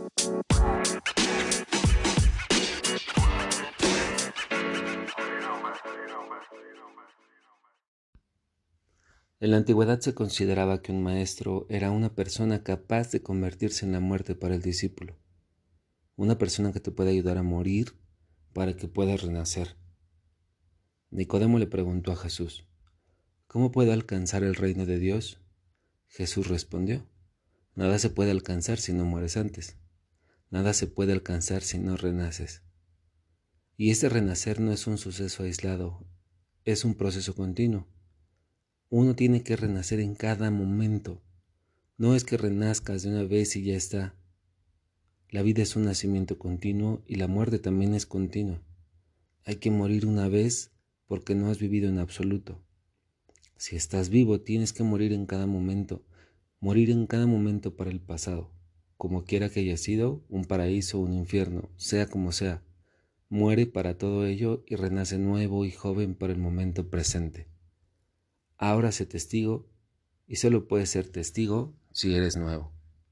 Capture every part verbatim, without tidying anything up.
En la antigüedad se consideraba que un maestro era una persona capaz de convertirse en la muerte para el discípulo, una persona que te puede ayudar a morir para que puedas renacer. Nicodemo le preguntó a Jesús, ¿cómo puedo alcanzar el reino de Dios? Jesús respondió, nada se puede alcanzar si no mueres antes, nada se puede alcanzar si no renaces. Y este renacer no es un suceso aislado, es un proceso continuo. Uno tiene que renacer en cada momento. No es que renazcas de una vez y ya está. La vida es un nacimiento continuo y la muerte también es continua. Hay que morir una vez porque no has vivido en absoluto. Si estás vivo, tienes que morir en cada momento, morir en cada momento para el pasado, como quiera que haya sido, un paraíso o un infierno, sea como sea. Muere para todo ello y renace nuevo y joven para el momento presente. Ahora sé testigo y solo puedes ser testigo si eres nuevo.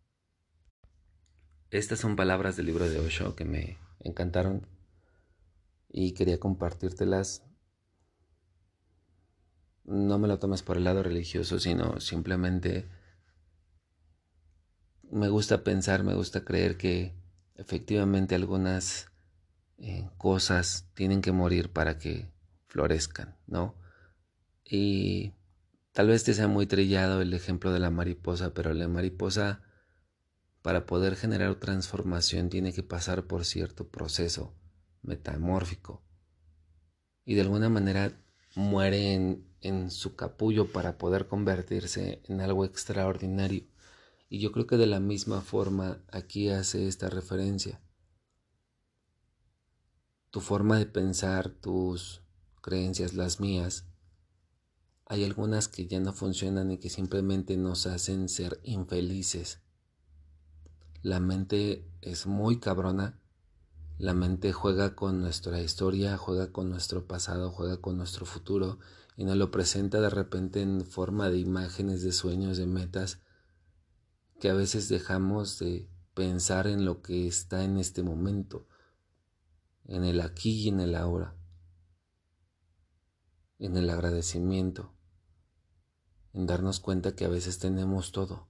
Estas son palabras del libro de Osho que me encantaron y quería compartírtelas. No me lo tomes por el lado religioso, sino simplemente me gusta pensar, me gusta creer que efectivamente algunas eh, cosas tienen que morir para que florezcan, ¿no? Y tal vez te sea muy trillado el ejemplo de la mariposa, pero la mariposa, para poder generar transformación, tiene que pasar por cierto proceso metamórfico y de alguna manera muere en, en su capullo para poder convertirse en algo extraordinario. Y yo creo que de la misma forma aquí hace esta referencia. Tu forma de pensar, tus creencias, las mías, hay algunas que ya no funcionan y que simplemente nos hacen ser infelices. La mente es muy cabrona. La mente juega con nuestra historia, juega con nuestro pasado, juega con nuestro futuro y nos lo presenta de repente en forma de imágenes, de sueños, de metas, que a veces dejamos de pensar en lo que está en este momento, en el aquí y en el ahora, en el agradecimiento, en darnos cuenta que a veces tenemos todo.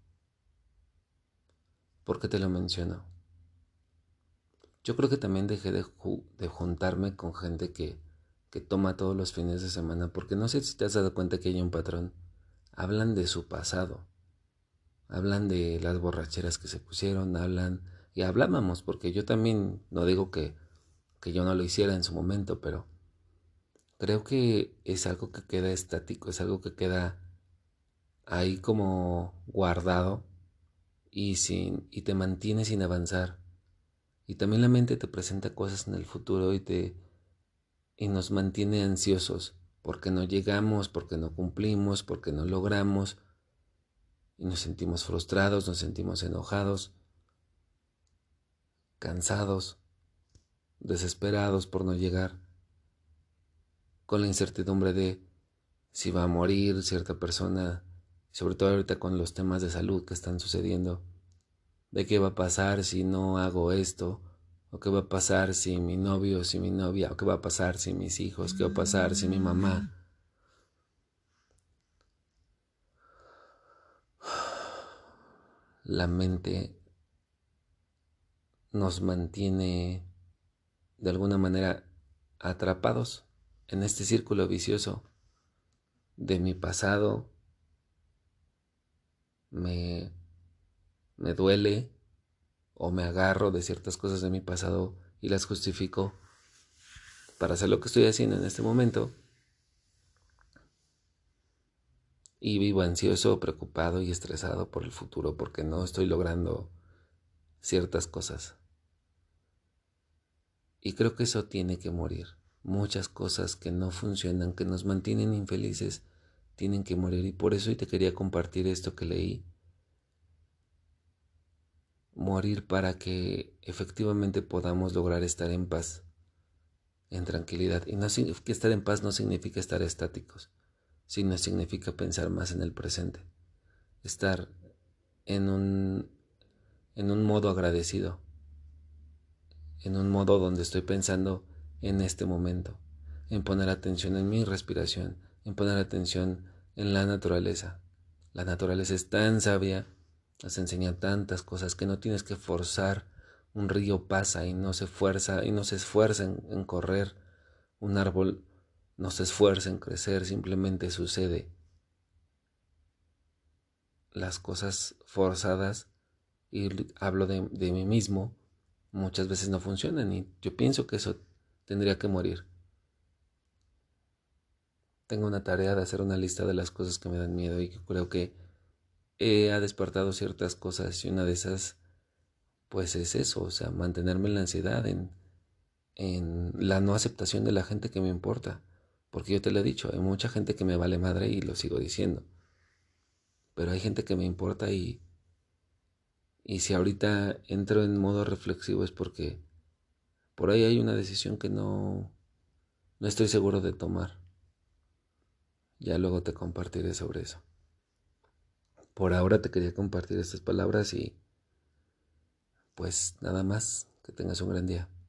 ¿Por qué te lo menciono? Yo creo que también dejé de, ju- de juntarme con gente que, que toma todos los fines de semana, porque no sé si te has dado cuenta que hay un patrón. Hablan de su pasado, hablan de las borracheras que se pusieron, hablan, y hablábamos, porque yo también, no digo que, que yo no lo hiciera en su momento, pero creo que es algo que queda estático, es algo que queda ahí como guardado y, sin, y te mantiene sin avanzar. Y también la mente te presenta cosas en el futuro y te y nos mantiene ansiosos porque no llegamos, porque no cumplimos, porque no logramos y nos sentimos frustrados, nos sentimos enojados, cansados, desesperados por no llegar, con la incertidumbre de si va a morir cierta persona, sobre todo ahorita con los temas de salud que están sucediendo, de qué va a pasar si no hago esto, o qué va a pasar si mi novio o si mi novia, o qué va a pasar si mis hijos, qué va a pasar si mi mamá. La mente nos mantiene de alguna manera atrapados en este círculo vicioso de mi pasado, me, me duele o me agarro de ciertas cosas de mi pasado y las justifico para hacer lo que estoy haciendo en este momento y vivo ansioso, preocupado y estresado por el futuro porque no estoy logrando ciertas cosas. Y creo que eso tiene que morir. Muchas cosas que no funcionan, que nos mantienen infelices, tienen que morir. Y por eso hoy te quería compartir esto que leí. Morir para que efectivamente podamos lograr estar en paz, en tranquilidad. Y no, que estar en paz no significa estar estáticos, sino significa pensar más en el presente. Estar en un, en un modo agradecido. en un modo donde estoy pensando en este momento, en poner atención en mi respiración, en poner atención en la naturaleza. La naturaleza es tan sabia, nos enseña tantas cosas que no tienes que forzar. Un río pasa y no se esfuerza y no se esfuerza en, en correr. Un árbol no se esfuerza en crecer, simplemente sucede. Las cosas forzadas, y hablo de, de mí mismo, muchas veces no funcionan y yo pienso que eso tendría que morir. Tengo una tarea de hacer una lista de las cosas que me dan miedo y que creo que he, ha despertado ciertas cosas y una de esas pues es eso, o sea, mantenerme en la ansiedad, en, en la no aceptación de la gente que me importa. Porque yo te lo he dicho, hay mucha gente que me vale madre y lo sigo diciendo. Pero hay gente que me importa y, y si ahorita entro en modo reflexivo es porque por ahí hay una decisión que no, no estoy seguro de tomar. Ya luego te compartiré sobre eso. Por ahora te quería compartir estas palabras y pues nada más, que tengas un gran día.